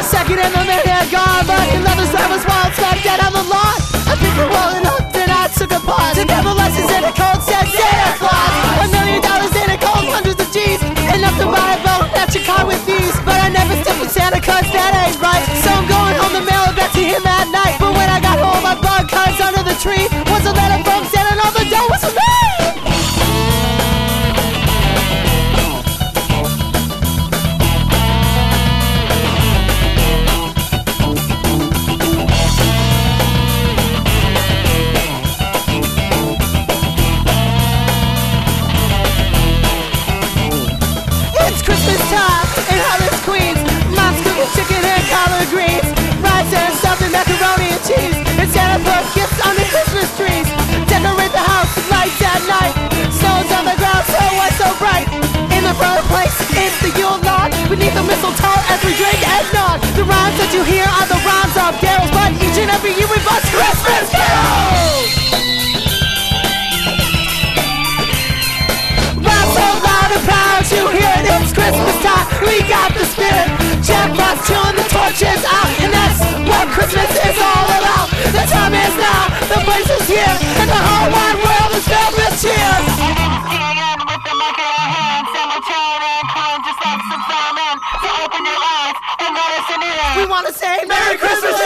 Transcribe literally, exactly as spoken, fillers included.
a second and the minute had gone, but another slab was wild, smack dead on the lawn. I think we're rolling up, then I took a pause. The devil lessons in a cold said Santa Claus. A million dollars in a cold, hundreds of G's, enough to buy a boat at your car with these. But I never stick with Santa cause that ain't right. So I'm going home to mail it back to him at night. But when I got home, I bug cards under the tree was a letter from Santa and all the dough was for me. It's Christmas time in Hollis, Queens. Mom's cooking chicken and collard greens, rice and stuffed and macaroni and cheese. And Santa put gifts on the Christmas trees. Decorate the house with lights at night. Snow's on the ground, so white, so bright. In the fireplace, it's the Yule log. Beneath the mistletoe as we drink eggnog. The rhymes that you hear are the rhymes of carols, but each and every year we bust Christmas carols. Rhyme so loud and proud you hear it. It's Christmas time, we got the spirit. Jack Frost chilling the torches out, and that's what Christmas is all about. The time is now, the place is here, and the whole wide world is filled with cheer. With the mic in our hands, and we're turning cold just like some firemen. So open your eyes and let us in. We wanna say Merry Christmas.